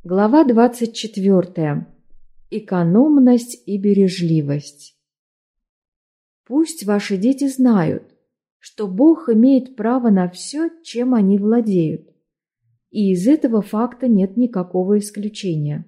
Глава 24. Экономность и бережливость. Пусть ваши дети знают, что Бог имеет право на все, чем они владеют, и из этого факта нет никакого исключения.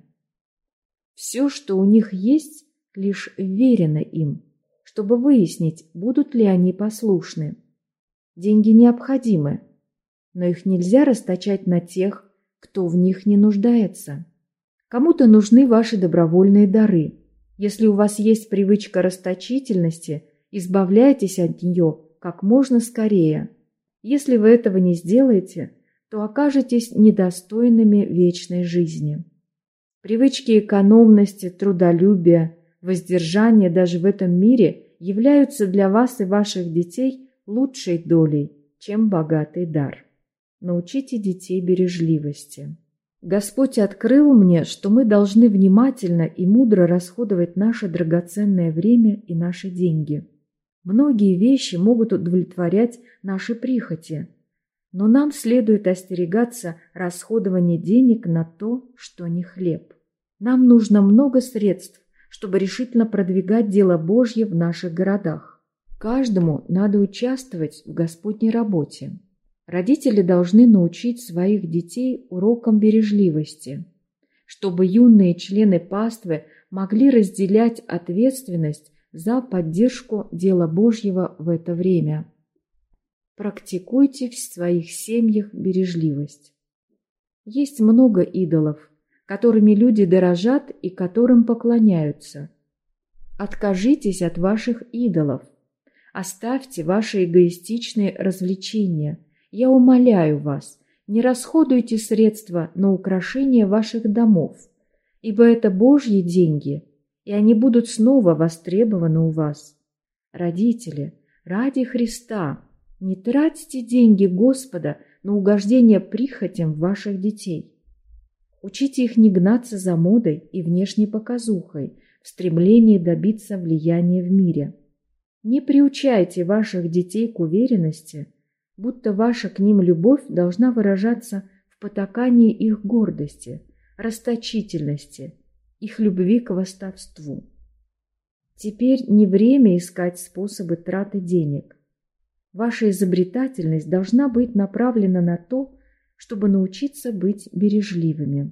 Все, что у них есть, лишь верено им, чтобы выяснить, будут ли они послушны. Деньги необходимы, но их нельзя расточать на тех, кто в них не нуждается. Кому-то нужны ваши добровольные дары. Если у вас есть привычка расточительности, избавляйтесь от нее как можно скорее. Если вы этого не сделаете, то окажетесь недостойными вечной жизни. Привычки экономности, трудолюбия, воздержания даже в этом мире являются для вас и ваших детей лучшей долей, чем богатый дар. Научите детей бережливости. Господь открыл мне, что мы должны внимательно и мудро расходовать наше драгоценное время и наши деньги. Многие вещи могут удовлетворять наши прихоти, но нам следует остерегаться расходования денег на то, что не хлеб. Нам нужно много средств, чтобы решительно продвигать дело Божье в наших городах. Каждому надо участвовать в Господней работе. Родители должны научить своих детей урокам бережливости, чтобы юные члены паствы могли разделять ответственность за поддержку дела Божьего в это время. Практикуйте в своих семьях бережливость. Есть много идолов, которыми люди дорожат и которым поклоняются. Откажитесь от ваших идолов. Оставьте ваши эгоистичные развлечения. Я умоляю вас, не расходуйте средства на украшение ваших домов, ибо это Божьи деньги, и они будут снова востребованы у вас. Родители, ради Христа, не тратьте деньги Господа на угождение прихотям ваших детей. Учите их не гнаться за модой и внешней показухой в стремлении добиться влияния в мире. Не приучайте ваших детей к уверенности, будто ваша к ним любовь должна выражаться в потакании их гордости, расточительности, их любви к хвастовству. Теперь не время искать способы траты денег. Ваша изобретательность должна быть направлена на то, чтобы научиться быть бережливыми.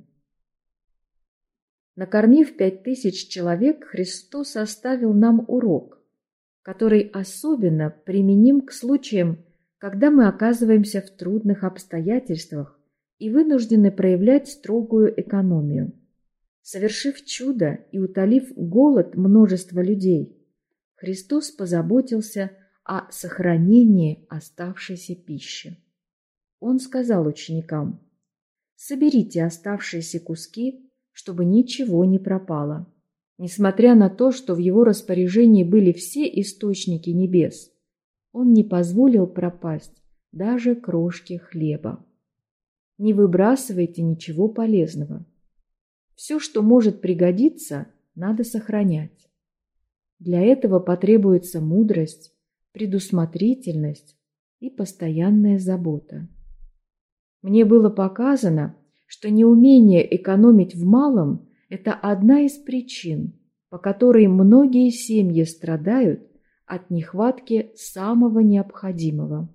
Накормив 5000 человек, Христос оставил нам урок, который особенно применим к случаям, когда мы оказываемся в трудных обстоятельствах и вынуждены проявлять строгую экономию. Совершив чудо и утолив голод множества людей, Христос позаботился о сохранении оставшейся пищи. Он сказал ученикам: «Соберите оставшиеся куски, чтобы ничего не пропало». Несмотря на то, что в его распоряжении были все источники небес, он не позволил пропасть даже крошки хлеба. Не выбрасывайте ничего полезного. Все, что может пригодиться, надо сохранять. Для этого потребуется мудрость, предусмотрительность и постоянная забота. Мне было показано, что неумение экономить в малом – это одна из причин, по которой многие семьи страдают от нехватки самого необходимого.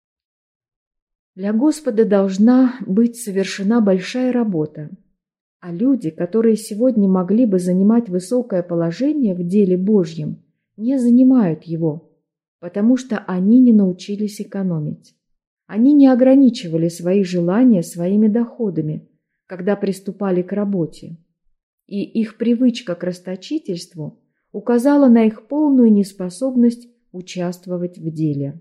Для Господа должна быть совершена большая работа, а люди, которые сегодня могли бы занимать высокое положение в деле Божьем, не занимают его, потому что они не научились экономить. Они не ограничивали свои желания своими доходами, когда приступали к работе, и их привычка к расточительству указала на их полную неспособность участвовать в деле.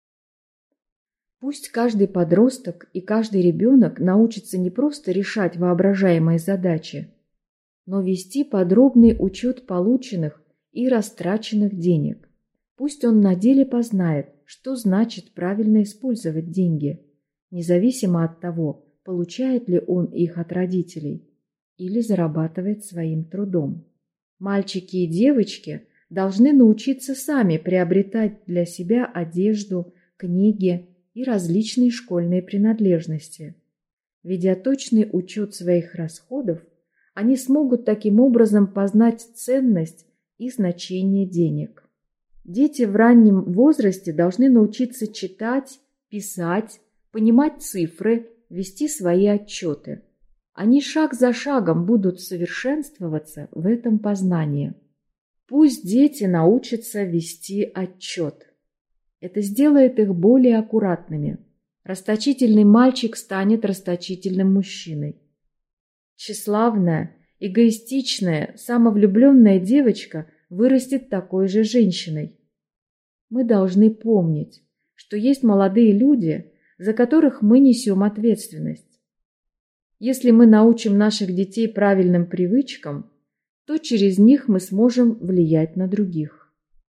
Пусть каждый подросток и каждый ребенок научится не просто решать воображаемые задачи, но вести подробный учет полученных и растраченных денег. Пусть он на деле познает, что значит правильно использовать деньги, независимо от того, получает ли он их от родителей или зарабатывает своим трудом. Мальчики и девочки должны научиться сами приобретать для себя одежду, книги и различные школьные принадлежности. Ведя точный учет своих расходов, они смогут таким образом познать ценность и значение денег. Дети в раннем возрасте должны научиться читать, писать, понимать цифры, вести свои отчеты. Они шаг за шагом будут совершенствоваться в этом познании. Пусть дети научатся вести отчет. Это сделает их более аккуратными. Расточительный мальчик станет расточительным мужчиной. Тщеславная, эгоистичная, самовлюбленная девочка вырастет такой же женщиной. Мы должны помнить, что есть молодые люди, за которых мы несем ответственность. Если мы научим наших детей правильным привычкам, то через них мы сможем влиять на других.